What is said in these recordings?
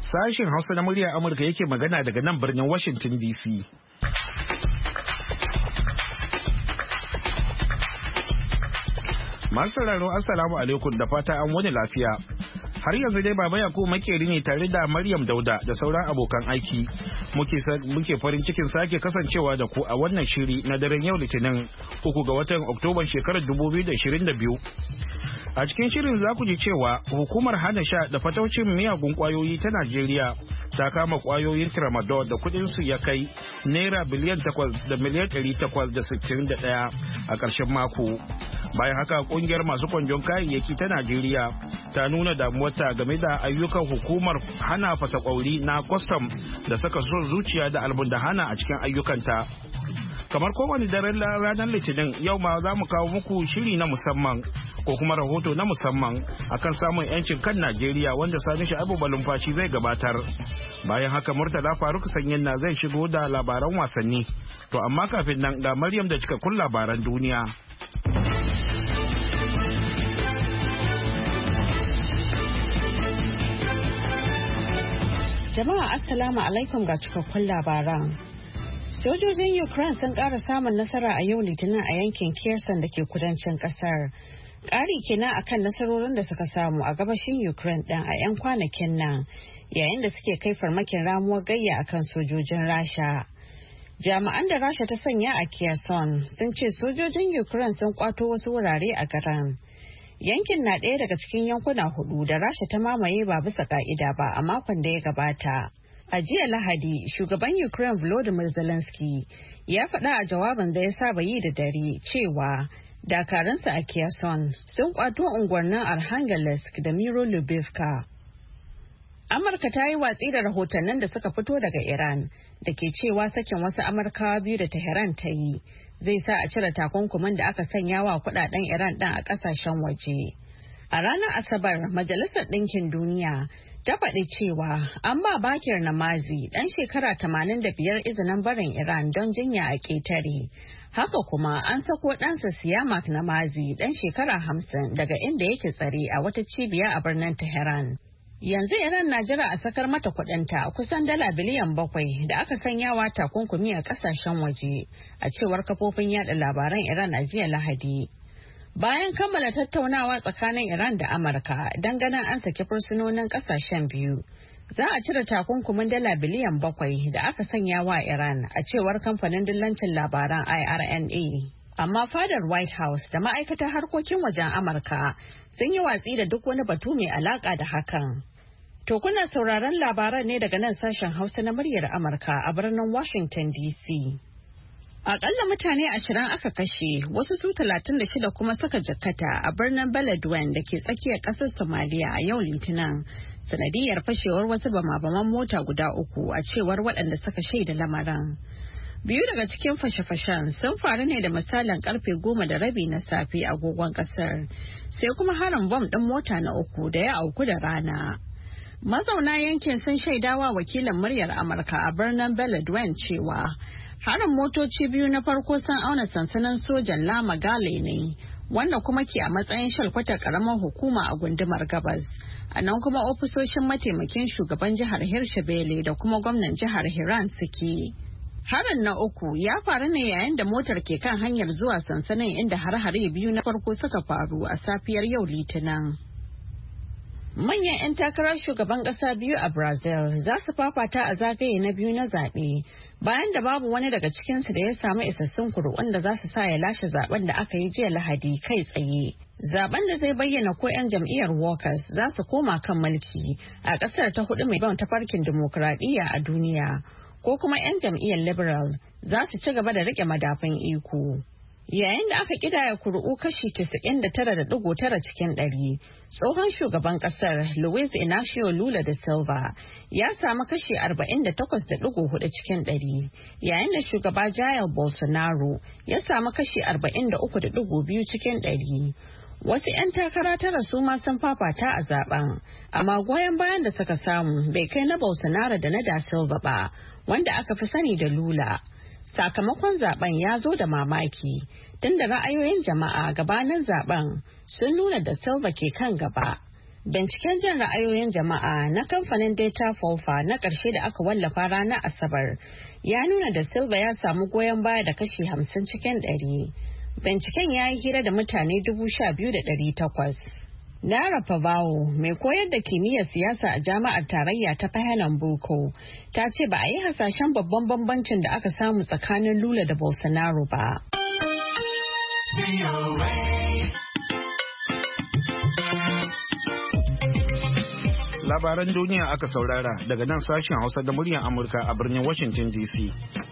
Sashen Hausa na muryar Amurka yake magana daga nan birnin Washington DC. Masu sauraro Assalamu alaikum da fata an wani lafiya. Har yanzu dai Baba Yakubu makeri ne tare da Maryam Dauda da sauran abokan aiki. Muke farin cikin sake kasancewa da ku a wannan shiri na daren yau Litinin 3 ga watan Oktoban shekarar 2022. A cikin shirin za ku ji cewa hukumar hana sha da fataucin miyagun kwayoyi ta Najeriya ta kama kwayoyin tramadol da kudin su ya kai naira biliyan 8 da miliyan 861 a ƙarshen mako. Bayan haka kungiyar masu kwanjon kayayyaki ta Najeriya ta nuna damuwarta game da ayyukan hukumar hana fasa kwauri na kwastam da saka son zuciya da albundahana a cikin ayyukanta. Kamar kowane daren ranar Litinin yau ma za mu kawo muku shiri na musamman ko kuma rahoto na musamman akan samun 'yancin kan Najeriya wanda Sani Sha'abu Balumfashi zai gabatar. Bayan haka Murtala Faruk Sanyin na zai shigo da labaran wasanni. To amma kafin nan ga Maryam da cikakkun labaran duniya. Jama'a Assalamu alaikum ga cikakkun labaran. Sojojin Ukraine sun ƙara samun nasara a yau Litinin a yankin Kherson da ke kudancin ƙasar. Ƙari kenan akan nasarorin da suka samu a gabashin Ukraine ɗin a 'yan kwanakin nan, yayin da suke kai farmakin ramuwar gayya akan sojojin Rasha. Jami'an da Rasha ta sanya a Kherson sun ce sojojin Ukraine sun kwato wasu wurare a garin. Yankin na ɗaya daga cikin yankuna 4 da Rasha ta mamaye ba bisa ka'ida ba a makon da ya gabata. A jiya Lahadi, shugaban Ukraine Volodymyr Zelensky ya faɗa a jawabin da ya saba yi da dare cewa dakaransa a Kherson sun kwato unguwannin Arkhangelsk da Miro-Lubivka. Amurka ta yi watsi da rahotannin da suka fito daga Iran da ke cewa sakin wasu Amurkawa biyu da Tehran ta yi zai sa a cire takunkumin da aka sanya wa kudaden Iran ɗin a ƙasashen waje. A ranar Asabar, Majalisar Ɗinkin Duniya ta faɗi cewa an ba Bakir Namazi ɗan shekara 85 izinin barin Iran don jinya a ƙetare. Haka kuma an sako ɗansa Siyamak Namazi ɗan shekara 50 daga inda yake tsare a wata cibiya a birnin Tehran. Yanzu Iran na jira a sakar mata kuɗinta kusan dala biliyan 7 da aka sanyawa takunkumi a ƙasashen waje, a cewar kafofin yada labaran Iran a jiya Lahadi. Bayan kammala tattaunawa tsakanin Iran da Amurka don ganin an saki fursunonin kasashen biyu, za a cire takunkumin dala biliyan 7 da aka sanya wa Iran, a cewar kamfanin dillancin labaran IRNA. Amma fadar White House da ma'aikatar harkokin wajen Amurka sun yi watsi da duk wani batu mai alaka da hakan. To kuna sauraron labaran ne daga nan sashen Hausa na muryar Amurka a birnin Washington DC. Akalla mutane 20 aka kashe, wasu su 36 kuma suka jikkata a birnin Beledweyne da ke tsakiyar ƙasar Somalia a yau Litinin, sanadiyar fashewar wasu bama-baman mota guda 3 a cewar waɗanda suka shaida lamarin. Biyu daga cikin fashe-fashen sun faru ne da misalin karfe 10:30 na safe agogon ƙasar, sai kuma harin bom ɗin mota na 3 da ya auku da rana. Mazauna yankin sun shaidawa wakilin muryar Amurka a birnin Beledweyne cewa harin motoci biyu na farko sun auna sansanin sojan Lama Gale ne, wanda kuma ke a matsayin shalkwatar karamar hukuma a gundumar Gabas. A nan kuma ofisoshin mataimakin shugaban jihar Hirshabelle da kuma gwamnan jihar Hiran suke. Harin na 3 ya faru ne yayin da motar ke kan hanyar zuwa sansanin, inda har-hare biyu na farko suka faru a safiyar yau Litinin. Manyan 'yan takarar shugaban ƙasa biyu a Brazil za su fafata a zagaye na biyu na zaɓe, bayan da babu wani daga cikinsu da ya samu isassun kuri'un da za su sa ya lashe zaben da aka yi jiya Lahadi kai tsaye. Zaben da zai bayyana ko 'yan jam'iyyar Workers za su koma kan mulki a ƙasar ta 4 mai ban tafarkin dimokuraɗiyya a duniya, ko kuma 'yan jam'iyyar Liberal za su ci gaba da riƙe madafun iko. Yayin da aka kidaya kuri'u kashi 99.9 cikin 100, tsohon shugaban kasar Luiz Inacio Lula da Silva ya samu kashi 48.4 cikin 100, yayin da shugaba Jair Bolsonaro ya samu kashi 43.2 cikin 100. Wasu 'yan takara tara su ma sun fafata a zaben, amma goyon bayan da suka samu bai kai na Bolsonaro da na da Silva ba, wanda aka fi sani da Lula. Sakamakon zaben ya zo da mamaki, tunda ra'ayoyin jama'a gabanin zaben sun nuna da Silva ke kan gaba. Binciken jin ra'ayoyin jama'a na kamfanin Data Folfa na ƙarshe da aka wallafa ranar Asabar ya nuna da Silva ya samu goyon baya da kashi 50 cikin 100. Binciken ya yi hira da mutane 12,800. Nara Pavao, mai koyar da kimiyyar siyasa a jami'ar tarayya ta Pernambuco, ta ce ba a yi hasashen babban bambancin da aka samu tsakanin Lula da Bolsonaro ba. Labaran duniya aka saurara daga nan sashen Hausa da muryar Amurka a birnin Washington DC.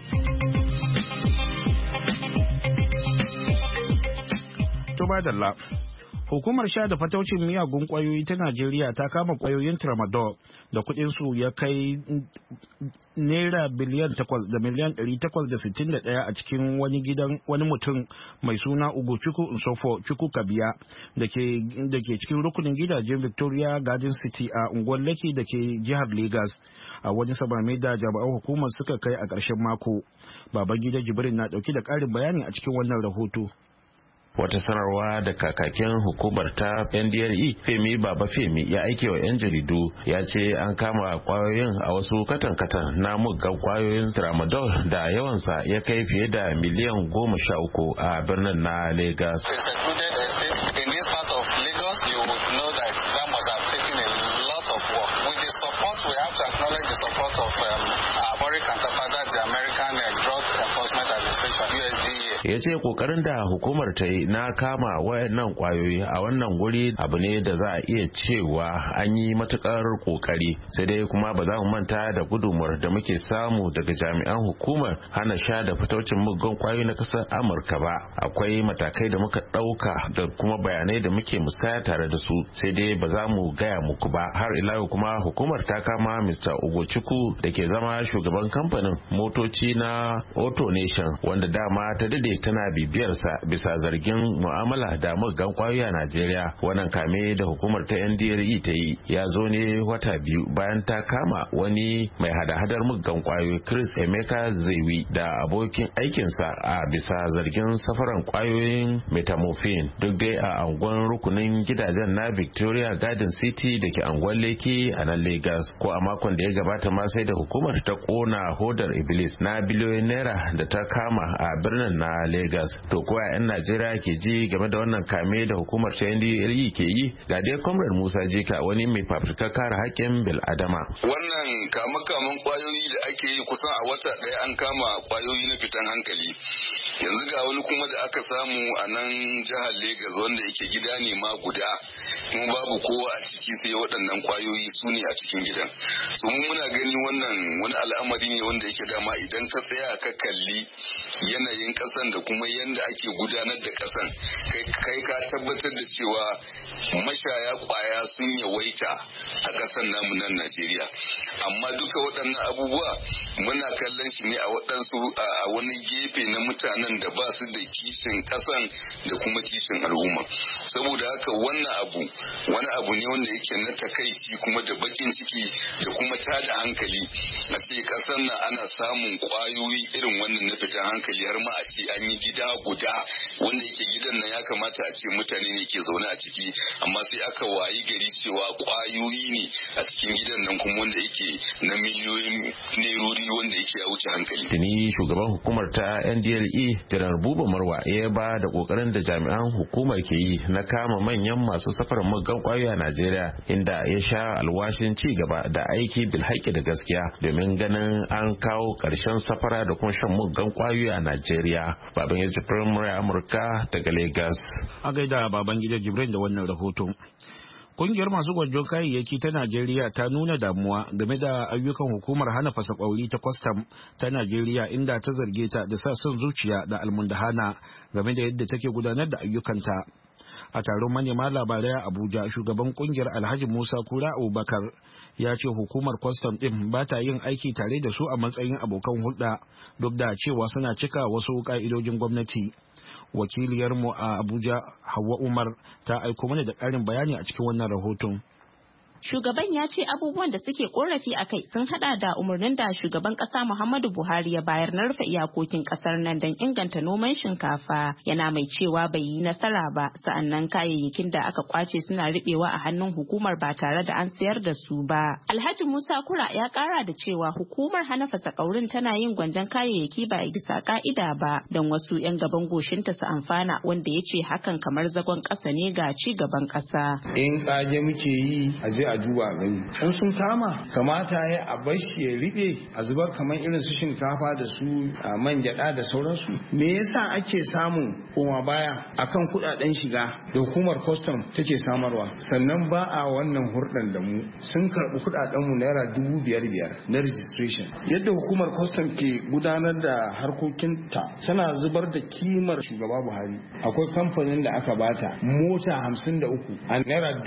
To madalla. Hukumar sha da fataucin miyagun kwayoyi ta Najeriya ta kama kwayoyin tramadol da kudin su ya kai naira biliyan 8 da miliyan 861 a cikin wani mutum mai suna Ugochukwu Nsofo Chukwu Kabiya da ke cikin rukunin gidajen Victoria Garden City a unguwar Lekki da ke jihar Lagos a wani samame da jami'an hukumar suka kai a ƙarshen mako. Babangida Jibrin na ɗauki da ƙarin bayani a cikin wannan rahoto. Wata sanarwa da kakakin hukumar ta NDLE Femi Baba Femi ya aike wa 'yan jaridu ya ce an kama kwayoyin a wasu katan-katan na muggan kwayoyin tramadol da yawansa ya kai fiye da miliyan 13 a birnin na Lagos. We have to acknowledge the support of our foreign counterpart, the American Drug Enforcement Administration, USDA. Ya ce kokarin da hukumar ta yi na kama wayannan kwayoyi a wannan guri abu ne da za a iya cewa an yi matukar kokari, sai dai kuma ba za mu manta da gudunmuwar da muke samu daga jami'an hukumar hana sha da fitaucin muggan kwayoyi na kasar Amurka ba. Akwai matakai da muka dauka da kuma bayanai da muke musaya tare da su, sai dai ba za mu gaya muku ba. Har ila yau kuma hukumar ta kama Mr. Ugochukwu da ke zama shugaban kamfanin motoci na Auto Nation wanda dama ta dade tana bibiyarsa bisa zargin mu'amala da muggan kwayoyi a Najeriya. Wannan kame da hukumar ta NDLE ta yi ya zo ne wata biyu bayan ta kama wani mai hada-hadar muggan kwayoyi Chris Emeka Zewi da abokin aikinsa a bisa zargin safaran kwayoyin methamphetamine duk dai a anguwan rukunin gidajen na Victoria Garden City da ke anguwan Lekki a nan Lagos. Ko a makon da ya gabata ma sai da hukumar ta kona hodar Iblis na biliyoyin naira da ta kama a birnin na Lagos. To kuwa 'yan Najeriya ke ji game da wannan kame da hukumar ta NDLE ke yi? Ga dai Comrade Musa Jika, wani mai fafutukar kare haƙƙin bil adama. Wannan kama-kaman kwayoyi da ake yi kusan a wata ɗaya an kama kwayoyi na fitan hankali. Yanzu ga wani kuma da aka samu a nan jihar Lagos wanda yake gida ne ma guda, kuma babu kowa a ciki sai waɗannan kwayoyi su ne a cikin gidan. So mu muna gani wannan wani al'amari ne wanda yake dama idan ka tsaya ka kalli yanayin ƙasan da kuma yanda ake gudanar da ƙasan, kai ka tabbatar da cewa mashaya kwaya sun yawaita a ƙasan namu nan Najeriya. Amma duka waɗannan abubuwa muna kallon shi ne a waɗansu a wani gefe na mutanen da ba su da kishin ƙasan da kuma kishin al'umma. Saboda haka wani abu ne wanda yake na takaici kuma da bakin ciki da kuma tada hankali. A ce ƙasan nan ana samun kwayoyi irin wannan na fitan hankali, har ma a ce an yi gida guda wanda yake gidan nan ya kamata a ce mutane ne ke zaune a ciki, amma sai aka wayi gari cewa kwayoyi ne a cikin gidan nan kuma wanda yake na miliyoyin nerori wanda yake ya wuce hankali. Tuni shugaban hukumar ta NDLE Janar Buba Marwa ya ba da kokarin da jami'an hukumar ke yi na kama manyan masu safarar muggan kwayoyi a Najeriya, inda ya sha alwashin ci gaba da aiki bil haƙƙi da gaskiya domin ganin an kawo ƙarshen safara da kuma shan muggan kwayoyi a Najeriya. Baban ya Jibrin Murai Amurka daga Lagos. A gaida baban gida Jibrin da wannan rahoton. Kungiyar masu gwanjon kayayyaki ta Najeriya ta nuna damuwa game da ayyukan hukumar hana fasakwauri ta kwastam ta Najeriya, inda ta zarge ta da sa son zuciya da almundahana game da yadda take gudanar da ayyukanta. A taron manema labarai a Abuja, shugaban kungiyar Alhaji Musa Kura Abubakar ya ce hukumar kwastam din ba ta yin aiki tare da su a matsayin abokan hulɗa, duk da cewa suna cika wasu ƙa'idojin gwamnati. Wakiliyarmu a Abuja Hauwa Umar ta aiko mana da ƙarin bayani a cikin wannan rahoton. Shugaban ya ce abubuwan da suke korafi a kai sun hada da umarnin da shugaban kasa Muhammadu Buhari ya bayar na rufe iyakokin kasar nan don inganta noman shinkafa. Yana mai cewa bai yi nasara ba, sa'annan kayayyakin da aka kwace suna riɓewa a hannun hukumar ba tare da an sayar da su ba. Alhaji Musa Kura ya kara da cewa hukumar hana fasakaurin tana yin gwanjon kayayyaki ba bisa ka'ida ba don wasu 'yan gaban goshinta su amfana, wanda ya ce hakan kamar zagon ƙasa ne ga ci gaban ƙasa. In kage muke yi a je a duba gani. In sun kama kamata ya a bar shi ya riɓe a zubar kamar irin su shinkafa da su man gyaɗa da sauransu. Me yasa ake samun koma baya akan kuɗaɗen shiga da hukumar custom take samarwa, sannan ba a wannan hurɗan da mu sun karɓi kuɗaɗen mu naira 5,500 na registration. Yadda hukumar custom ke gudanar da harkokinta tana zubar da kimar shugaba Buhari. Akwai kamfanin da aka bata mota 53 a naira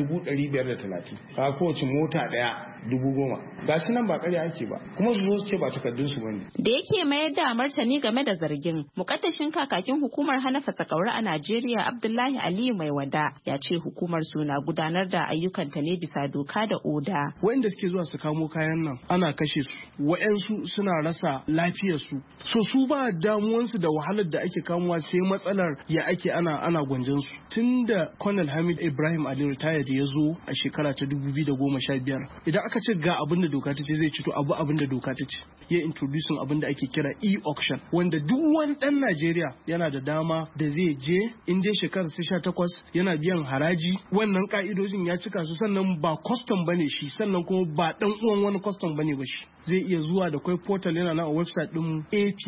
530. Ka kowace mota ɗaya 10,000. Ga shi nan ba ƙarya ake ba, kuma su zo su ce ba takardun su bane. Da yake mayar da martani game da zargin, mukaddashin kakakin hukumar hana fasakauri a Najeriya Abdullahi Aliyu Maiwada ya ce hukumar su na gudanar da ayyukanta ne bisa doka da oda. Wa'inda suke zuwa su kamo kayan nan ana kashe su, wa'yansu suna rasa lafiyarsu, so su ba damuwansu da wahalar da ake kamuwa, sai matsalar ya ake ana gwanjan su. Tun da Colonel Hamid Ibrahim Ali retired ya zo a shekara ta 2015, idan aka ce ga abin da doka ta ce zai ci to abin da doka ta ce, ya introducing abin da ake kira e-auction, wanda duk wani dan Najeriya yana da dama da zai je in dai shekarar 18 yana biyan haraji. Wannan ka'idojin ya cika su, sannan ba custom bane shi, sannan kuma ba dan uwan wani custom bane ba shi. Zai iya zuwa da kai portal yana nan a website din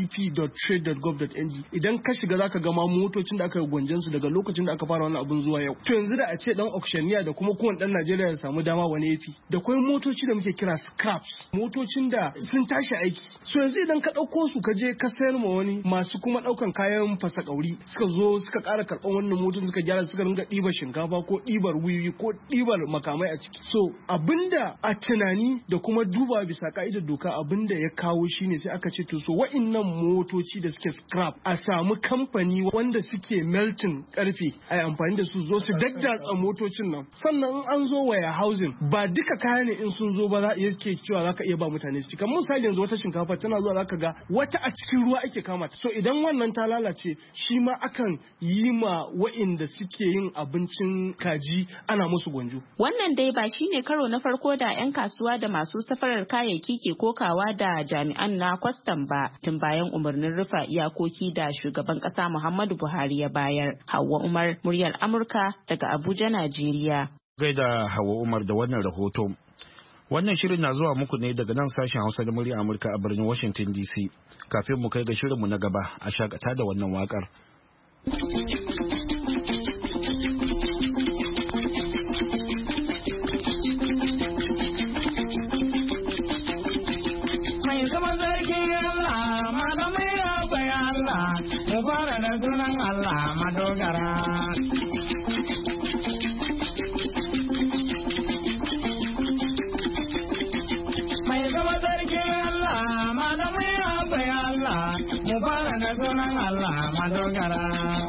app.trade.gov.ng. Idan ka shiga zaka ga ma motocin da aka yi gwanjan su daga lokacin da aka fara wannan abun zuwa yau. To yanzu da a ce dan auctioneer da kuma kowane dan Najeriya ya samu dama wani yafi. Da kai motoci da muke kira scraps, motocin da sun tashi aiki. So yanzu idan ka dauko su ka je ka sayar ma wani, masu kuma daukan kayan fasa kauri suka zo suka ƙara karban wannan motocin suka gyara, suka ringa ɗibar shinkafa ko ɗibar wiwi ko ɗibar makamai a ciki. So abinda a tunani da kuma duba bisa ka'idar doka abinda ya kawo shine sai aka ce to so wa'innan motoci da suke scrap a samu kamfani wanda suke melting karfe a yi amfani da su zo su daddatsa motocin nan, sannan an zo waya housing ba duka kaya ne in sun zo ba za yake cewa zaka iya ba mutane su ci. Kamar misali yanzu wata shinkafa tana zuwa zaka ga wata a cikin ruwa ake kama ta, so idan wannan ta lalace shi ma akan yi ma wa'inda suke yin abincin kaji ana musu gwanjo. Wannan dai ba shine karo na farko da 'yan kasuwa da masu safarar kayayyaki ke kokawa da jami'an na kwastam ba, tun bayan umarnin rufe iyakoki da shugaban kasa Muhammadu Buhari ya bayar. Hauwa Umar, muryar Amurka daga Abuja, Najeriya. Gaida Hauwa Umar da wannan rahoto. Wannan shirin na zuwa muku ne daga nan sashen Hausa da muryar Amurka a birnin Washington DC. Kafin mu kai ga shirinmu na gaba, a shakata da wannan wakar. Allah madogara. Mai zama sarkin Allah malamai akwai Allah, mu fara da sunan Allah madogara.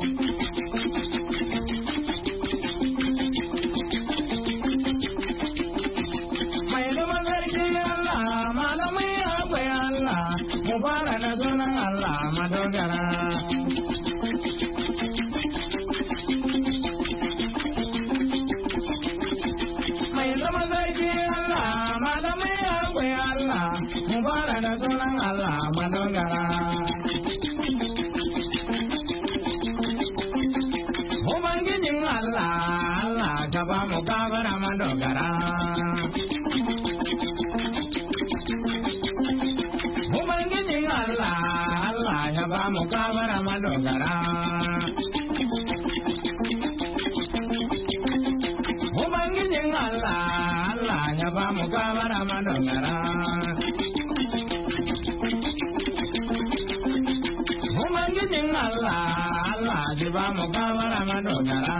Mai zama sarkin Allah malamai akwai Allah, mu fara da sunan Allah madogara. Ubangijin Allah, Allah ta ba mu kabara madogara. Ubangijin Allah, Allah ya ba mu kabara madogara. Ubangijin Allah, Allah ya ba mu kabara madogara. Allah, Allah ji ba mu kabara madogara.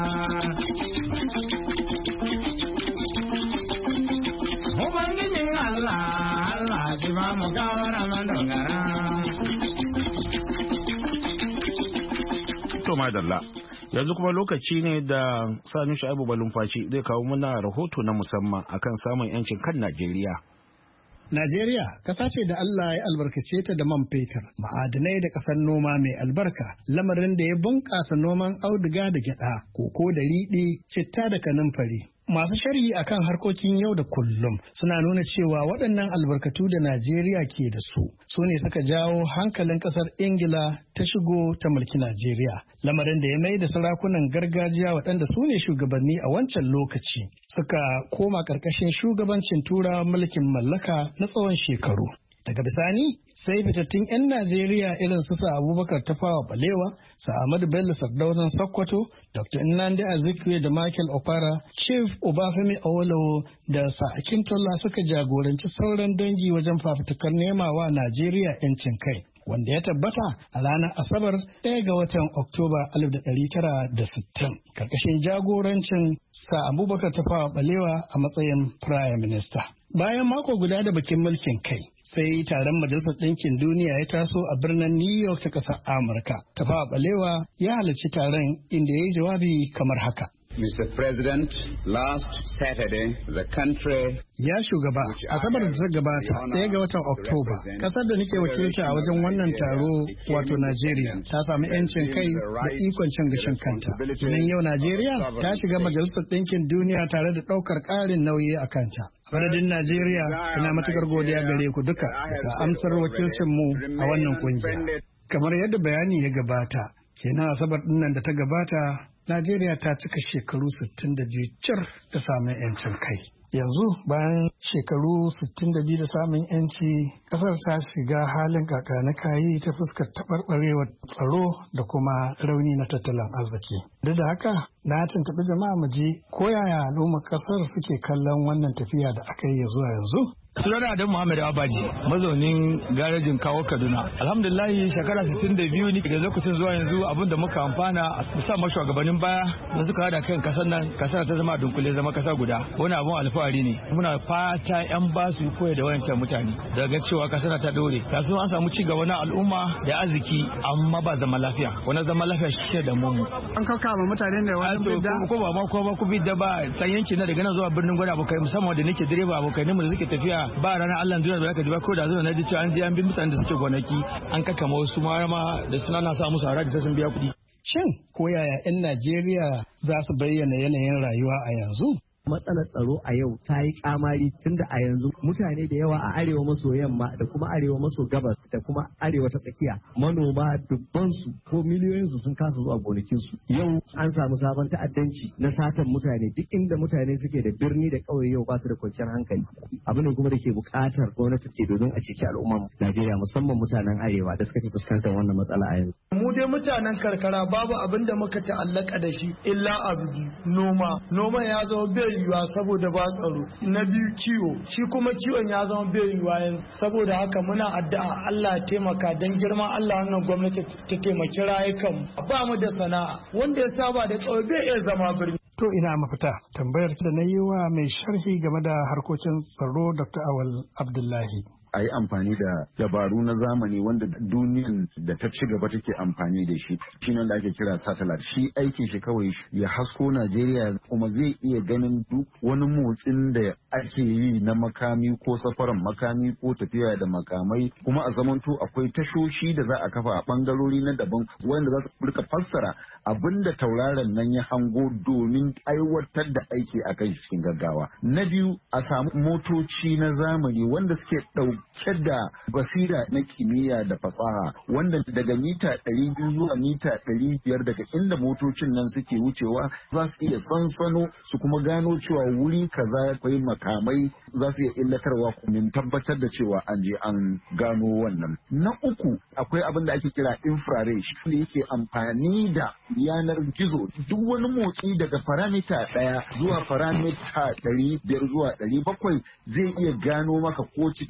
Ubangijin Allah, Allah ji ba mu kabara madogara. To madalla. Yanzu kuma lokaci ne da Sani Sha'ibu Balumfaci zai kawo mana rahoto na musamman akan samun 'yancin kan Najeriya. Najeriya ƙasa ce da Allah ya albarkace ta da man fetur, ma'adinai da ƙasar noma mai albarka, lamarin da ya bunƙasa noman auduga da gyaɗa, koko da riɗi, citta da kanumfari. Masu sharhi akan harkokin yau da kullum suna nuna cewa waɗannan albarkatu da Najeriya ke da su ne suka jawo hankalin ƙasar Ingila ta shigo ta mulki Najeriya. Lamarin da ya mai da sarakunan gargajiya waɗanda su ne shugabanni a wancan lokaci suka koma ƙarƙashin shugabancin turawan mulkin mallaka na tsawon shekaru. Daga bisani sai fitattun 'yan Najeriya irin su Abubakar Tafawa Balewa, Ahmadu Bello Sardaunan Sokoto, Dr. Nnamdi Azikiwe da Michael Opara, Chief Obafemi Awolowo da Akintola suka jagoranci sauran dangi wajen fafutukar nemawa Najeriya 'yancin kai, wanda ya tabbata a ranar Asabar 1 ga watan Oktoba 1960 karkashin jagorancin Abubakar Tafawa Balewa a matsayin Prime Minister. Bayan mako guda da bikin mulkin kai, sai taron Majalisar Ɗinkin Duniya ya taso a birnin New York ta ƙasar Amurka. Tafawa Balewa ya halarci taron inda ya yi jawabi kamar haka. Mr. President, last Saturday, the country... Ya shugaba, Asabar da ta gabata, 1 ga watan Oktoba, kasar da nake wakilta a wajen wannan taro wato Najeriya ta samu 'yancin kai da ikon cin gashin kanta. Kenan yau Najeriya ta shiga Majalisar Ɗinkin Duniya tare da ɗaukar ƙarin nauyi a kanta. Madadin Najeriya, ina matukar godiya gare ku duka bisa amsar wakilcinmu a wannan kungiya. Kamar yadda bayani ya gabata, kenan Asabar ɗinnan da ta gabata, Najeriya ta cika shekaru 62 cir da samun 'yancin kai. Yanzu bayan shekaru 62 da samun 'yanci, ƙasar ta shiga halin kakanikayi ta fuskar taɓarɓarewar tsaro da kuma rauni na tattalin arziki. Duk da haka, na tuntuɓi jama'a mu ji ko yaya al'ummar ƙasar suke kallon wannan tafiya da aka yi zuwa yanzu. Sunana Adam Muhammad Abaji, mazaunin garejin Kawo Kaduna. Alhamdulillahi shekara 62 ne daga lokacin zuwa yanzu abin da muka amfana musamman shugabannin baya da suka hada kan kasar nan, kasar ta zama dunkule zama kasa guda. Wani abun alfahari ne. Muna fata 'yan basu koya da wayancan mutane daga cewa kasar ta dore. Kasu an samu ci gaba na al'umma da arziki amma ba zaman lafiya. Wani zaman lafiya shi da mu. An kakkama mutanen da wani bidda ko ba ku bidda ba san yanki na daga nan zuwa birnin Gwada abokai musamman da nake direba abokai ne mu da suke tafiya ba ranar Allah duniya da zaka ji ba ko da zuwa na ji cewa an je an bi mutanen da suke gonaki an kakkama wasu ma da suna na sa musu haraji sai sun biya kuɗi. Shin ko yaya 'yan Najeriya za su bayyana yanayin rayuwa a yanzu? Matsalar tsaro a yau ta yi kamari tunda a yanzu mutane da yawa a arewa maso yamma da kuma arewa maso gabas da kuma arewa ta tsakiya manoma dubbansu ko miliyoyinsu sun kasa zuwa gonakinsu. Yau an samu sabon ta'addanci na satan mutane duk inda mutane suke da birni da ƙauye yau ba su da kwanciyar hankali. Abu ne kuma da ke buƙatar gwamnati ce domin a ceci al'ummar Najeriya musamman mutanen arewa da suka fi fuskantar wannan matsala a yanzu. Mu dai mutanen karkara babu abin da muka ta'allaka da shi illa abu noma. Noma ya zo bai yiwuwa saboda ba tsaro. Na biyu kiwo, shi kuma kiwon ya zama bai yiwuwa yanzu saboda haka muna addu'a Allah ya taimaka don girman Allah wannan gwamnati ta taimaki rayukan ba mu da sana'a wanda ya saba da tsaro bai iya zama birni. To ina mafita tambayar da na yi wa mai sharhi game da harkokin tsaro Dr. Awal Abdullahi. A yi amfani da dabaru na zamani wanda duniyan da ta ci gaba take amfani da shi nan da ake kira satellite. Shi aikin shi kawai ya hasko Najeriya kuma zai iya ganin duk wani motsin da ake yi na makami ko safaran makami ko tafiya da makamai, kuma a zamanto akwai tashoshi da za a kafa a bangarori na daban wanda za su rika fassara abinda tauraron nan ya hango domin aiwatar da aiki a kai cikin gaggawa. Na biyu, a samu motoci na zamani wanda suke ɗauke da basira na kimiyya da fasaha wanda daga mita 200 zuwa mita 500 daga inda motocin nan suke wucewa za su iya sansano su kuma gano cewa wuri kaza akwai makamai za su iya illatarwa kuma tabbatar da cewa an je an gano wannan. Na uku, akwai abin da ake kira infrared shi ne yake amfani da yanar gizo duk wani motsi daga faramita 1 zuwa faramita 500 zuwa 700 zai iya gano maka ko cikin dare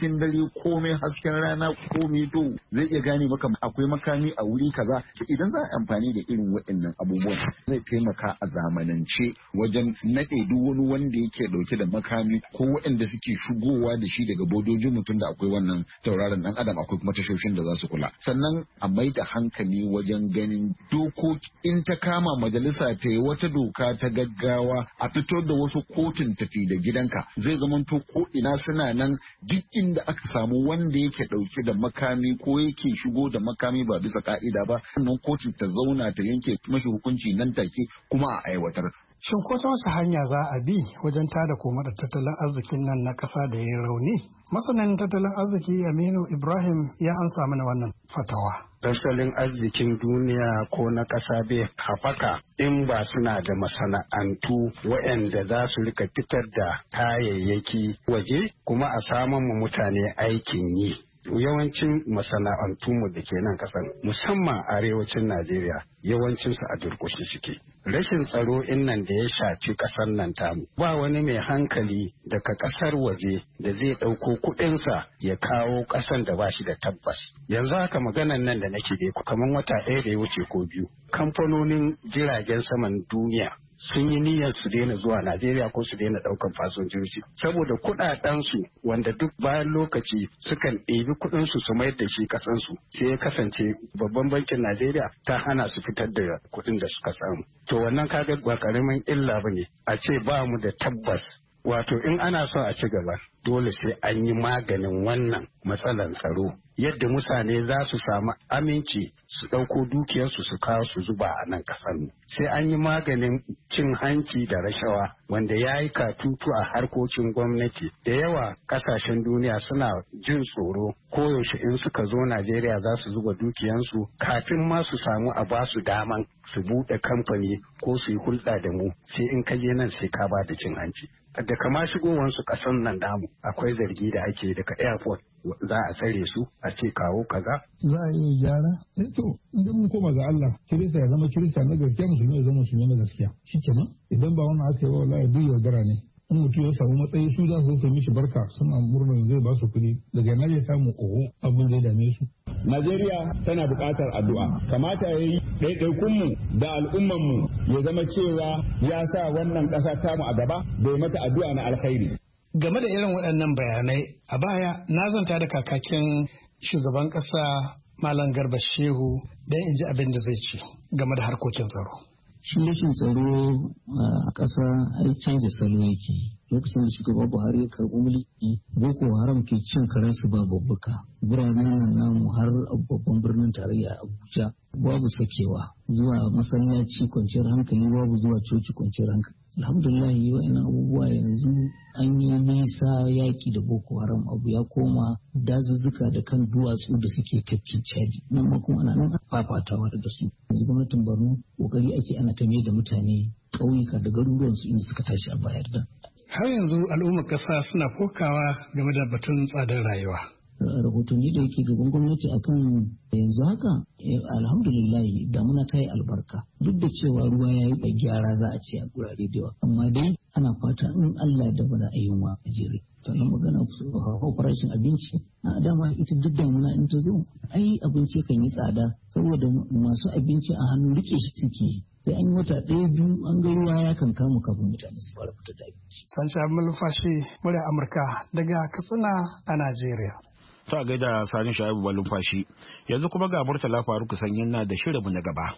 komai hasken rana komai to zai iya gane maka akwai makami a wuri kaza. Idan za a amfani da irin waɗannan abubuwan zai taimaka a zamanance wajen naɗe duk wani wanda yake ɗauke da makami ko waɗanda suke shigowa da shi daga bodojin mutum da akwai wannan tauraron ɗan adam akwai kuma tashoshin da za su kula. Sannan a mai da hankali wajen ganin dokoki in ta kama majalisa ta yi wata doka ta gaggawa a fito da wasu kotun tafi da gidanka zai zamanto ko ina suna nan duk inda aka samu wanda yake ɗauke da makami ko yake shigo da makami ba bisa ka'ida ba wannan kotun ta zauna ta yanke mashi hukunci nan take kuma a aiwatar. Shin ko ta wace hanya za a bi wajen tada koma da tattalin arzikin nan na ƙasa da ya rauni? Masanin tattalin arziki Aminu Ibrahim ya ansa mana wannan fatawa. Tattalin arzikin duniya ko na ƙasa bai haɓaka in ba suna da masana'antu waɗanda za su rika fitar da kayayyaki waje kuma a samun mu mutane aikin yi. Yawancin masana'antunmu da ke nan kasan musamman arewacin Najeriya yawancinsu a durƙushe suke. Rashin tsaro nan da ya shafi ƙasar nan tamu ba wani mai hankali daga ƙasar waje da zai ɗauko kuɗinsa ya kawo ƙasan da ba shi da tabbas. Yanzu haka maganan nan da nake dai kamar wata ɗaya da ya wuce ko biyu kamfanonin jiragen saman duniya sun yi niyyar su daina zuwa Najeriya ko su daina daukan fasinjoji saboda kuɗaɗensu wanda duk bayan lokaci sukan ɗebi kuɗinsu su mayar da shi ƙasansu sai ya kasance babban bankin Najeriya ta hana su fitar da kuɗin da suka samu. To wannan kaga ba ƙaramin illa ba ne a ce ba mu da tabbas. Wato in ana so a ci gaba dole sai an yi maganin wannan matsalan tsaro yadda mutane za su samu aminci su ɗauko dukiyarsu su kawo su zuba a nan ƙasar mu. Sai an yi maganin cin hanci da rashawa wanda ya yi katutu a harkokin gwamnati. Da yawa ƙasashen duniya suna jin tsoro koyaushe in suka zo Najeriya za su zuba dukiyansu kafin ma su samu a ba su daman su buɗe kamfani ko su yi hulɗa da mu sai in ka je nan sai ka ba da cin hanci. Da kama shigowansu ƙasan nan damu akwai zargi da ake daga airport za a tsare su a ce kawo kaza. Za a yi gyara? To, idan mun koma ga Allah, Kirista ya zama Kirista na gaskiya, Musulmi ya zama Musulmi na gaskiya. Shi kenan, idan ba wannan aka yi wa wallahi duk yaudara ne. In mutum ya samu matsayi su za su mishi barka suna murnar zai ba su kuɗi daga nan ya samu oho abin da ya dame su. Najeriya tana buƙatar addu'a. Kamata ya yi ɗaiɗaikunmu da al'ummanmu ya zama cewa ya sa wannan ƙasa tamu a gaba bai mata addu'a na alkhairi. Game da irin waɗannan bayanai a baya na zanta da kakakin shugaban ƙasa Malam Garba Shehu don in ji abin da zai ce game da harkokin tsaro. Shi rashin tsaro a ƙasa ai canza salo yake. Lokacin da shugaba Buhari ya karɓi mulki, Boko Haram ke cin karensu ba babbaka. Biranen namu har babban birnin tarayya Abuja babu sakewa. Zuwa masallaci kwanciyar hankali babu zuwa coci kwanciyar hankali. Alhamdulillah wa'annan abubuwa yanzu an yi nisa yaƙi da Boko Haram abu ya koma dazuzzuka da kan duwatsu da suke tafkin Chadi. Nan ma kuma ana nan fafatawa da su. Yanzu gwamnatin Borno kokari ake ana ta da mutane ƙauyuka da garuruwansu inda suka tashi a bayar da. Har yanzu al'ummar ƙasa suna kokawa game da batun tsadar rayuwa. Rahotanni da yake gaban gwamnati akan yanzu haka alhamdulillah damuna ta yi albarka duk da cewa ruwa ya yi gyara za a ce a gurare da yawa amma dai ana fata in Allah da bana a yunwa a jere sannan magana farashin abinci a dama ita duk damuna in ta zo ai abinci kan yi tsada saboda masu abinci a hannu rike shi suke sai an yi wata ɗaya biyu an ga ruwa ya kan kama kafin mutane su fara fita da abinci. Sanci Malumfashi murya Amurka daga Katsina a Najeriya. Ta gaida Sani Shaibu Malumfashi yanzu kuma ga Murtala Faruk Sanyin na da shirinmu na gaba.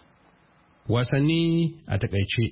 Wasanni a takaice.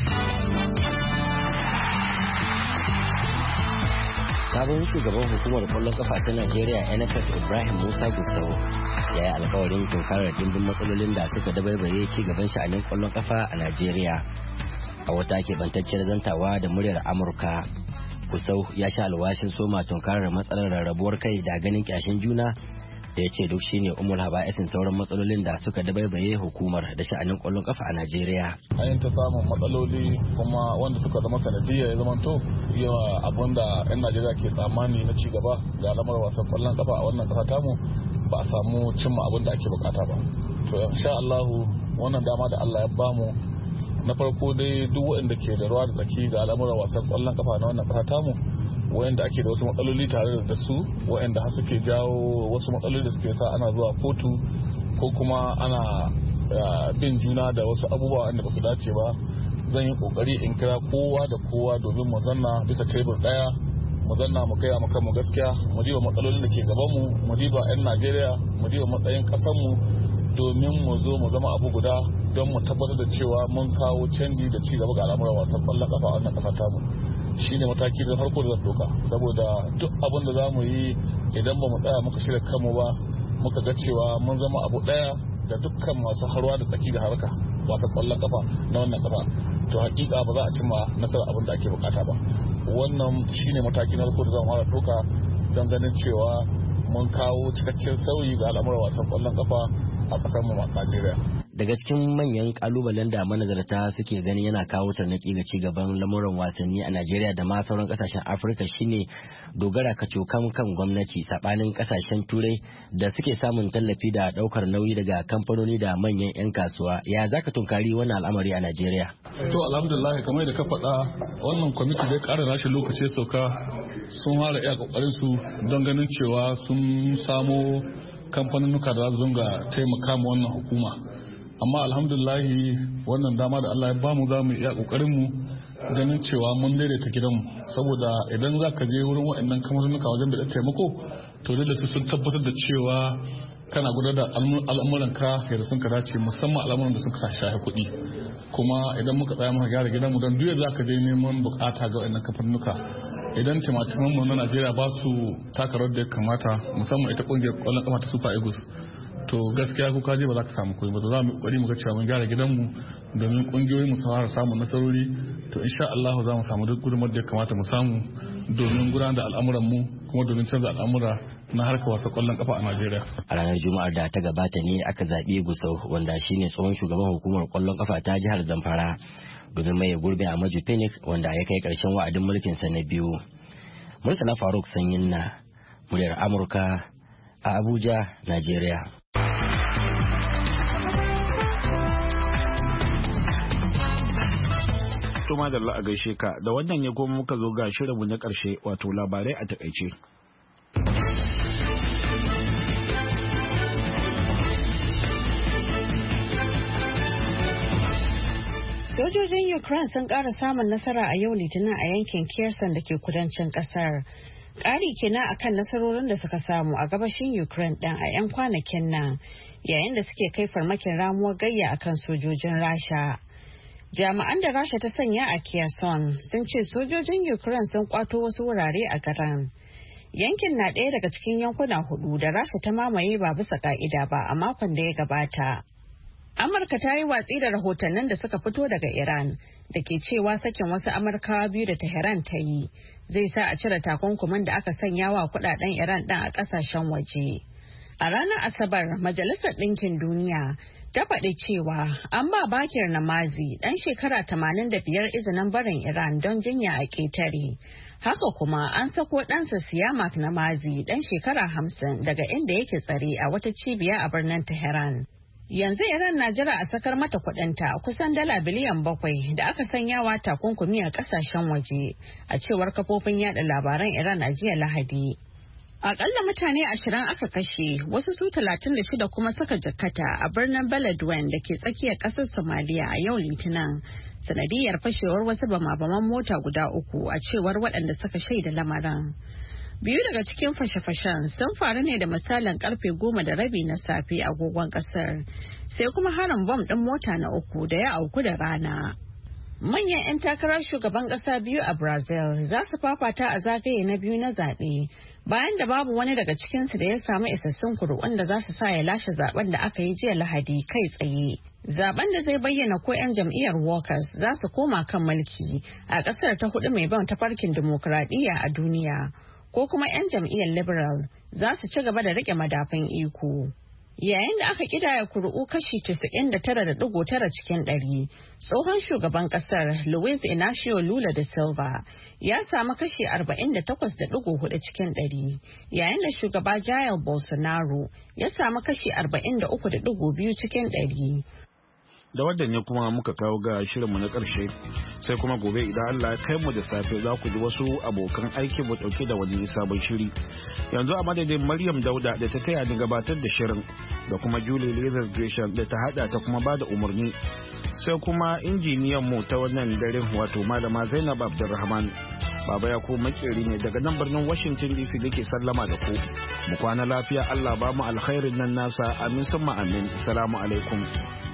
Sabon shugaban hukumar kwallon kafa ta Najeriya NFF Ibrahim Musa Gusau ya yi alkawarin tunkarar dimbin matsalolin da suka dabaibaye ci gaban sha'anin kwallon kafa a Najeriya. A wata keɓantacciyar zantawa da muryar Amurka, Gusau ya sha alwashin soma tunkarar matsalar rarrabuwar kai da ganin kyashin juna da ya ce duk shine umul haba'isin sauran matsalolin da suka dabaibaye hukumar da sha'anin kwallon kafa a Najeriya. Ayin ta samun matsaloli kuma wanda suka zama sanadiyya ya zamanto yawa abin da 'yan Najeriya ke tsammani na ci gaba ga alamar wasan kwallon kafa a wannan kasa tamu ba a samu cimma abin da ake bukata ba. To insha Allah wannan dama da Allah ya bamu na farko dai duk waɗanda ke da ruwa da tsaki ga al'amuran wasan kwallon kafa na wannan kasa tamu wayanda ake da wasu matsaloli tare da su wayanda har suke jawo wasu matsaloli da suke sa ana zuwa kotu ko kuma ana bin juna da wasu abubuwa wanda ba su dace ba. Zan yi kokari in kira kowa da kowa domin mu zanna bisa tebur daya, mu zanna mu kai maka mu gaskiya, mu diba matsalolin da ke gaban mu diba 'yan Najeriya, mu diba matsayin kasar mu domin mu zo mu zama abu guda don mu tabbatar da cewa mun kawo canji da ci gaba ga al'amuran wasan kwallon kafa a wannan kasa tamu. Shine mataki da farko da zan doka, saboda duk abin da za mu yi idan ba mu tsaya muka shirya kanmu ba muka ga cewa mun zama abu daya da dukkan masu harwa da tsaki da harka wasan kwallon kafa na wannan kafa, to hakika ba za a cimma nasarar abin da ake bukata ba. Wannan shine mataki na farko da zan fara doka don ganin cewa mun kawo cikakken sauyi ga al'amuran wasan kwallon kafa a kasar mu Najeriya. Daga cikin manyan kalubalen da manazarta suke ganin yana kawo tarnaki ga cigaban lamuran wasanni a Najeriya da ma sauran kasashen Afirka shine dogara kacokan kan gwamnati sabanin kasashen Turai da suke samun tallafi da daukar nauyi daga kamfanoni da manyan 'yan kasuwa. Ya zaka tunkari wannan al'amari a Najeriya? To alhamdulillah, kamar da ka faɗa, wannan kwamiti da ya ƙara nashi lokaci sauka sun fara iya kokarin su don ganin cewa sun samo kamfanonuka da za su dinga taimaka ma wannan hukuma. Amma alhamdulahi wannan dama da Allah ya bamu za mu iya kokarin mu ganin cewa mun daidaita gidanmu, saboda idan za ka je wurin waɗannan kamfanonuka wajen da taimako to dole su sun tabbatar da cewa kana gudanar da al'amuranka yadda sun ka dace, musamman al'amuran da suka shafi kuɗi. Kuma idan muka tsaya muka gyara gidanmu don duk za ka je neman bukata ga waɗannan kamfanonuka, idan timatiman mu na Najeriya ba su taka rawar da ya kamata, musamman ita kungiyar kwallon kafa ta Super Eagles, to gaskiya ko kaje ba za ka samu koyi ba. Za mu kokari mu ga cewa mun gyara gidanmu domin kungiyoyin mu su fara samun nasarori, to insha Allah za mu samu duk gudunmawar da ya kamata mu samu domin gudanar da al'amuran mu kuma domin canza al'amura na harkar wasa kwallon kafa a Najeriya. A ranar Juma'ar da ta gabata ne aka zaɓi Gusau, wanda shine tsohon shugaban hukumar kwallon kafa ta jihar Zamfara, domin mai gurbi a Maju Phoenix wanda ya kai ƙarshen wa'adin mulkin sa na biyu. Murtala Faruk Sanyin na muryar Amurka a Abuja, Najeriya. Tuma da a gaishe ka, da wannan ya goma muka zo ga shirinmu na ƙarshe, wato labarai a takaice. Sojojin Ukraine sun ƙara samun nasara a yau Litinin a yankin Kherson da ke kudancin ƙasar. Ƙari kenan akan nasarorin da suka samu a gabashin Ukraine ɗin a 'yan kwanakin nan, yayin da suke kai farmakin ramuwar gayya akan sojojin Rasha. Jami'an da Rasha ta sanya a Kherson sun ce sojojin Ukraine sun kwato wasu wurare a garin. Yankin na ɗaya daga cikin yankuna 4 da Rasha ta mamaye ba bisa ka'ida ba a makon da ya gabata. Amurka ta yi watsi da rahotannin da suka fito daga Iran da ke cewa sakin wasu Amurkawa 2 da Tehran ta yi zai sa a cire takunkumin da aka sanya wa kudaden Iran ɗin a ƙasashen waje. A ranar Asabar, Majalisar Ɗinkin Duniya ta faɗi cewa an ba Bakir Namazi ɗan shekara 85 izinin barin Iran don jinya a ƙetare. Haka kuma an sako ɗansa Siyamak Namazi ɗan shekara 50 daga inda yake tsare a wata cibiya a birnin Tehran. Yanzu Iran na jira a sakar mata kudinta kusan $7 biliyan da aka sanyawa takunkumi a kasashen waje, a cewar kafofin yada labaran Iran a jiya Lahadi. Akalla mutane 20 aka kashe, wasu su 36 kuma suka jikkata a birnin Beledweyne da ke tsakiyar kasar Somalia a yau Litinin, sanadiyar fashewar wasu bama-baman mota guda 3, a cewar waɗanda suka shaida lamarin. 2 daga cikin fashe-fashen sun faru ne da misalin karfe 10:30 na safe agogon kasar, sai kuma harin bom ɗin mota na 3 da ya auku da rana. Manyan 'yan takarar shugaban ƙasa biyu a Brazil za su fafata a zagaye na biyu na zaɓe, bayan da babu wani daga cikinsu da ya samu isassun kuri'un da za su sa ya lashe zaben da aka yi jiya Lahadi kai tsaye. Zaben da zai bayyana ko 'yan jam'iyyar Workers za su koma kan mulki a ƙasar ta 4 mai ban tafarkin dimokuraɗiyya a duniya, ko kuma 'yan jam'iyyar Liberal za su ci gaba da rike madafun iko. Yayin da aka kidaya kuri'u kashi 99.9 cikin 100, tsohon shugaban kasar Luiz Inacio Lula da Silva ya samu kashi 48.4 cikin 100, yayin da shugaba Jair Bolsonaro ya samu kashi 43.2 cikin 100. da wadda ne kuma muka kawo ga shirinmu na ƙarshe sai kuma gobe idan Allah ya kai mu da safe za ku ji wasu abokan aiki mu ɗauke da wani sabon shiri. Yanzu a madadin Maryam Dauda da ta taya ni gabatar da shirin da kuma Julie Lazar Gresham da ta hada ta kuma bada umarni sai kuma injiniyan mu ta wannan dare wato Malama Zainab Abdulrahman. Baba ya ko makeri ne daga nan birnin Washington DC da ke sallama da ku. Mu kwana lafiya Allah ba mu alkhairin nan nasa amin summa amin. Assalamu alaikum.